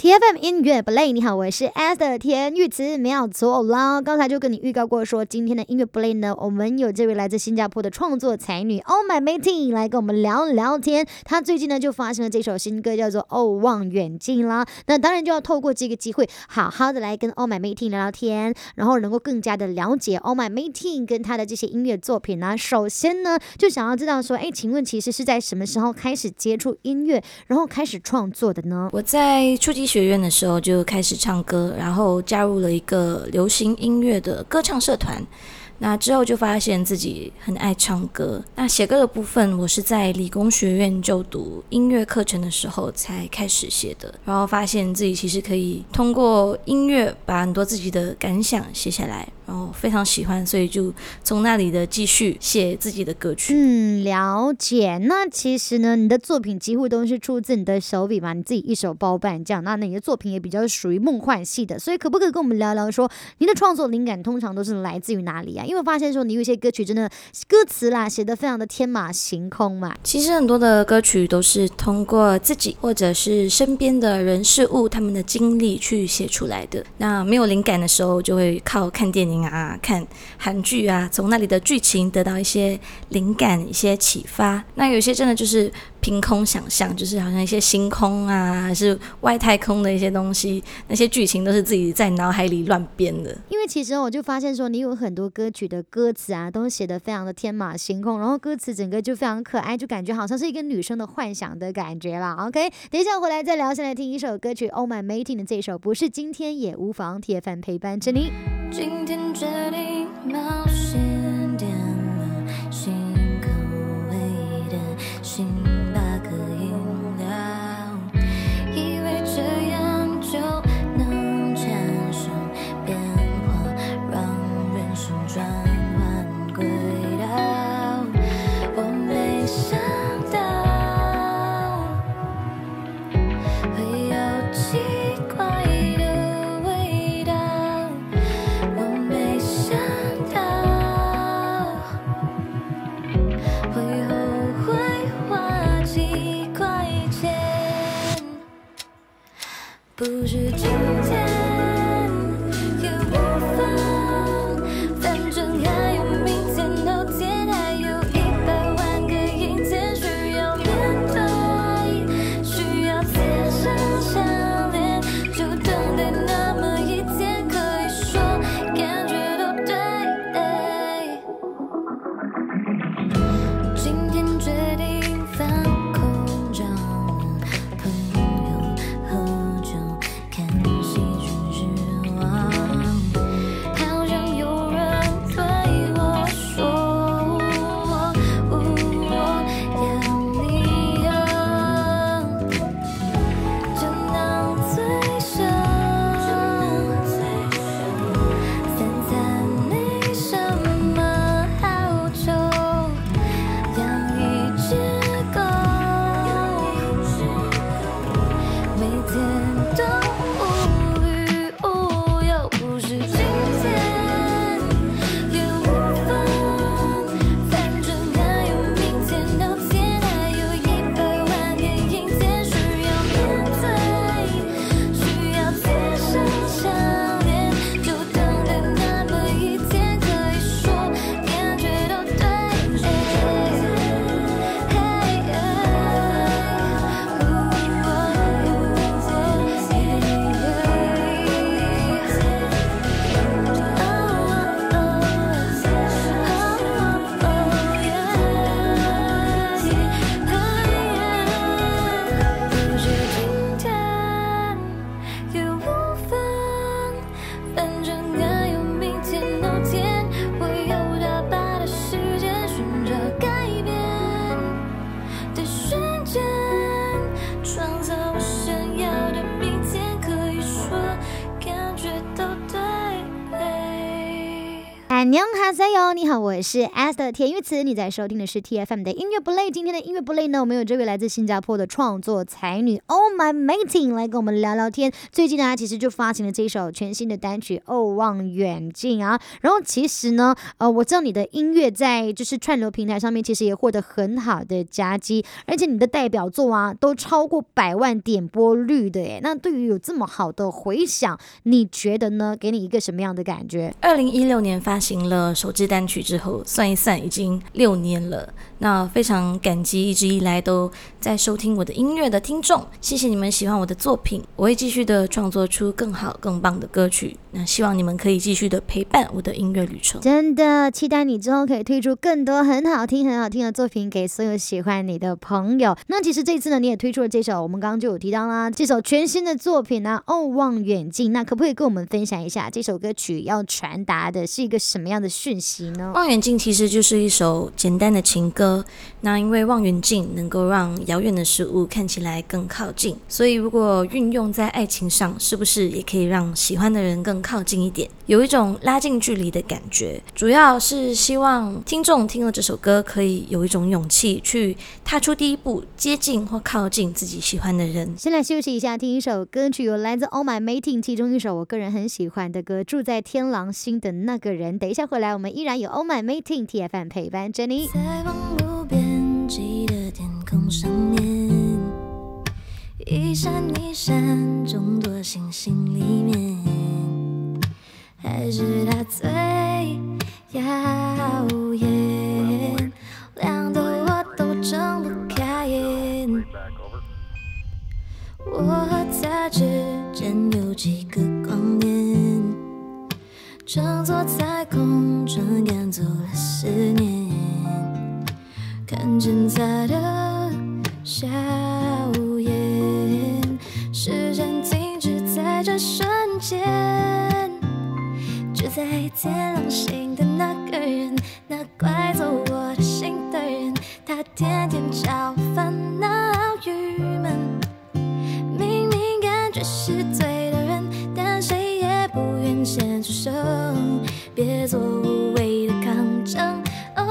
TFM 音乐 Play， 你好，我是 Esther 田玉慈，没有错啦。刚才就跟你预告过说，今天的音乐 Play 呢，我们有这位来自新加坡的创作才女 Oh My Meeting 来跟我们聊聊天。她最近呢就发行了这首新歌，叫做《哦望远镜》啦。那当然就要透过这个机会，好好的来跟 Oh My Meeting 聊聊天，然后能够更加的了解 Oh My Meeting 跟她的这些音乐作品呢。首先呢，就想要知道说，请问其实是在什么时候开始接触音乐，然后开始创作的呢？ 我在初级学院的时候就开始唱歌，然后加入了一个流行音乐的歌唱社团。那之后就发现自己很爱唱歌。那写歌的部分，我是在理工学院就读音乐课程的时候才开始写的。然后发现自己其实可以通过音乐把很多自己的感想写下来，然后非常喜欢，所以就从那里的继续写自己的歌曲。 了解。那其实呢，你的作品几乎都是出自你的手笔嘛，你自己一手包办这样。那你的作品也比较属于梦幻系的，所以可不可以跟我们聊聊说，你的创作灵感通常都是来自于哪里啊？因为发现说你有一些歌曲真的歌词啦写得非常的天马行空嘛。 其实很多的歌曲都是通过自己或者是身边的人事物他们的经历去写出来的。那没有灵感的时候，就会靠看电影啊、看韩剧啊，从那里的剧情得到一些灵感、一些启发。那有些真的就是凭空想象，就是好像一些星空啊，还是外太空的一些东西，那些剧情都是自己在脑海里乱编的。 因为其实我就发现说，你有很多歌曲的歌词啊，都写得非常的天马行空，然后歌词整个就非常可爱，就感觉好像是一个女生的幻想的感觉啦。OK， 等一下回来再聊，先来听一首歌曲 Oh My Meeting 的这首不是今天也无妨， TFM 陪伴着你。 今天决定冒险点了新口味的星巴克饮料，以为这样就能产生变化，让人生转换轨道。我没想到会有奇怪的味道，我没想到会后悔花几块钱，不是今天也无妨，反正还有明天、后天，还有100万个阴天需要面对，需要贴上项链，就等待那么一天，可以说感觉都对。今天决定放空，找朋友喝酒，看戏剧之王，好像有人对我说，要你有就能醉生，散散没什么好愁，养一只狗，每天都无欲无忧，不是今天也无妨，反正还有明天、后天，还有100万个阴天需要面对，需要贴上项链，就等待那么一天，可以说感觉都对。不是今天也无妨，反正还有明天、后天，会有大把的时间寻找改变的瞬间，创造我想要的明天，可以说感觉都对。 안녕하세요，你好，我是 Esther 田玉慈，你在收听的是 TFM 的音乐不累。今天的音乐不累呢，我们有这位来自新加坡的创作才女 Oh My Mating 来跟我们聊聊天。最近呢，她其实就发行了这首全新的单曲《哦望远镜》啊。然后其实呢，我知道你的音乐在就是串流平台上面其实也获得很好的佳绩，而且你的代表作啊都超过100万点播率的耶。那对于有这么好的回响，你觉得呢？给你一个什么样的感觉 ？2016年发行了首支单曲之后，算一算已经6年了。那非常感激一直以来都在收听我的音乐的听众，谢谢你们喜欢我的作品，我会继续的创作出更好更棒的歌曲。那希望你们可以继续的陪伴我的音乐旅程。 真的期待你之后可以推出更多很好听的作品给所有喜欢你的朋友。那其实这次呢，你也推出了这首我们刚刚就有提到啦，这首全新的作品呢，哦望远镜。那可不可以跟我们分享一下这首歌曲要传达的是一个什么样的讯息呢？ 望远镜其实就是一首简单的情歌，那因为望远镜能够让遥远的事物看起来更靠近，所以如果运用在爱情上，是不是也可以让喜欢的人更靠近一点，有一种拉近距离的感觉。主要是希望听众听了这首歌可以有一种勇气去踏出第一步，接近或靠近自己喜欢的人。 先来休息一下，听一首歌曲，有来自 Oh My Mating 其中一首我个人很喜欢的歌，住在天狼星的那个人。等一下回来，我们依然有 Oh My Mating TFM 陪伴着你。 在望无边际的天空上面，一闪一闪众多星星里面，还是它最耀眼，亮得我都睁不开眼。我和它之间有几个光年，乘坐在空中赶走了思念，看见它的笑颜，时间静止在这瞬间，住在天狼星的那个人，那拐走我的心的人，他天天叫我烦恼郁闷，明明感觉是对的人，但谁也不愿先出手，别做无谓的抗争。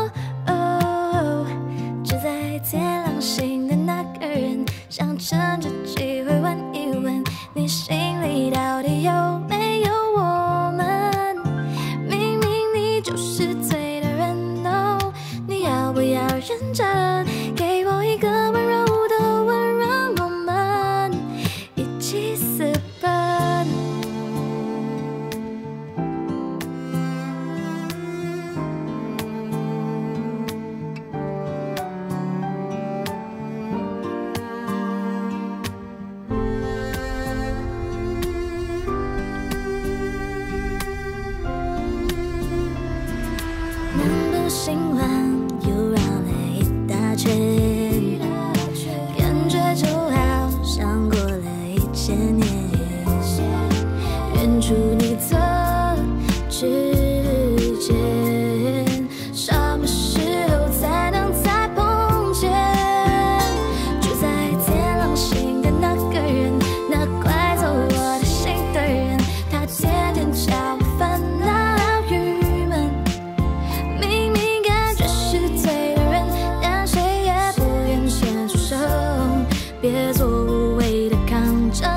住在天狼星的那个人，想趁着机会问一问，你心里到底有没有我们？明明你就是对的人哦，你要不要认真给我一个温柔的吻，让我们一起私奔？南部新闻又绕了一大圈，感觉就好像过了1000年，远处你的指尖，什么时候才能再碰见？住在天狼星的那个人，那拐走我的心的人，他天天叫我烦恼郁闷，明明感觉是对的人，但谁也不愿先出手，别做无谓的抗争。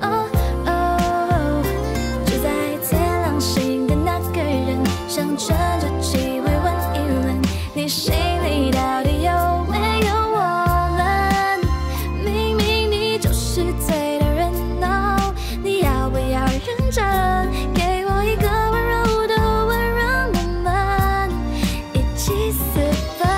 住在天狼星的那个人，想趁着机会问一问，你心里到底有没有我们？明明你就是对的人哦，你要不要认真给我一个温柔的吻，让我们一起私奔？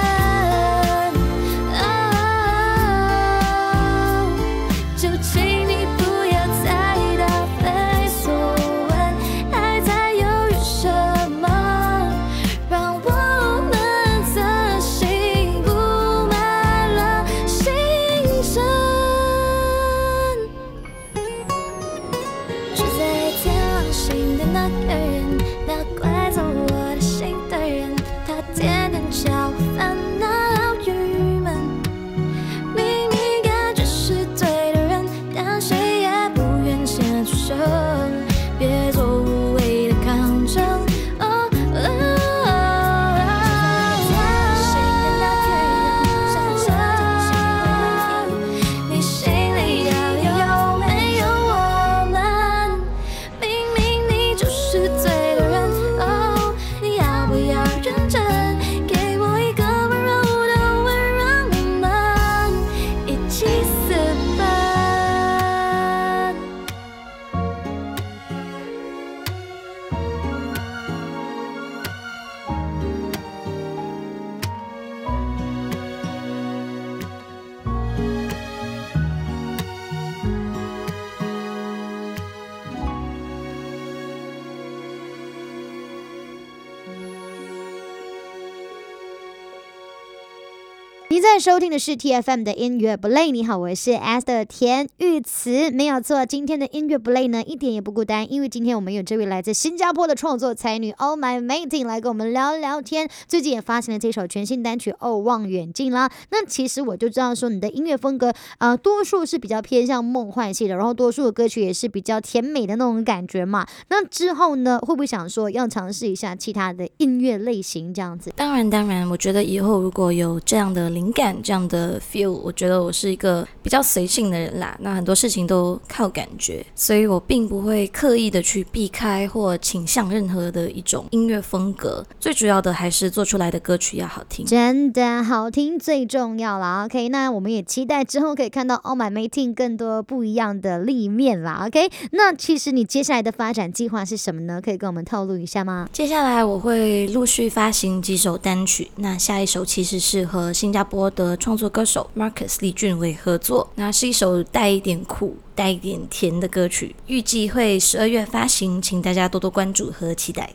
就请你不要再答非所问，还在犹豫什么？让我们的心布满了星辰。住在天狼星的那个人，那拐走我的心的人，他天天叫我烦恼郁闷，明明感觉是对的人，但谁也不愿先出手，别做无谓的抗争。 在收听的是 TFM 的音乐 Play， 你好，我是 Esther 田玉慈，没有错，今天的音乐 Play 呢一点也不孤单，因为今天我们有这位来自新加坡的创作才女 Oh My Mating 来跟我们聊聊天，最近也发行了这首全新单曲哦望远镜啦。那其实我就知道说你的音乐风格多数是比较偏向梦幻系的，然后多数的歌曲也是比较甜美的那种感觉嘛。那之后呢，会不会想说要尝试一下其他的音乐类型这样子？ 当然，我觉得以后如果有这样的灵感，这样的 feel， 我觉得我是一个比较随性的人啦。那很多事情都靠感觉，所以我并不会刻意的去避开或倾向任何的一种音乐风格。最主要的还是做出来的歌曲要好听， 真的好听最重要啦。OK， 那我们也期待之后可以看到 Oh My Mating 更多不一样的立面啦。OK， 那其实你接下来的发展计划是什么呢？可以跟我们透露一下吗？ 接下来我会陆续发行几首单曲，那下一首其实是和新加坡的创作歌手 Marcus 李俊伟合作，那是一首带一点苦带一点甜的歌曲，预计会12月发行，请大家多多关注和期待。